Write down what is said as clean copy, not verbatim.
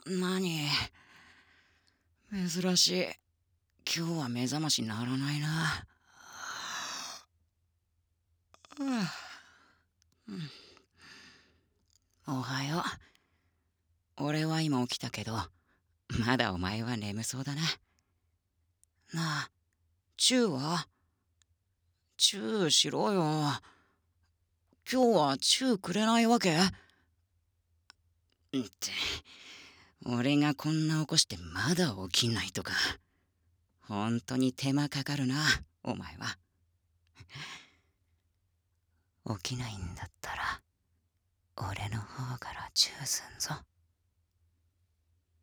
何？珍しい。今日は目覚まし鳴らないな。おはよう。俺は今起きたけど、まだお前は眠そうだな。なあ、チューは？チューしろよ。今日はチューくれないわけ？って、俺がこんな起こしてまだ起きないとか。本当に手間かかるな、お前は。起きないんだったら、俺の方からチューすんぞ。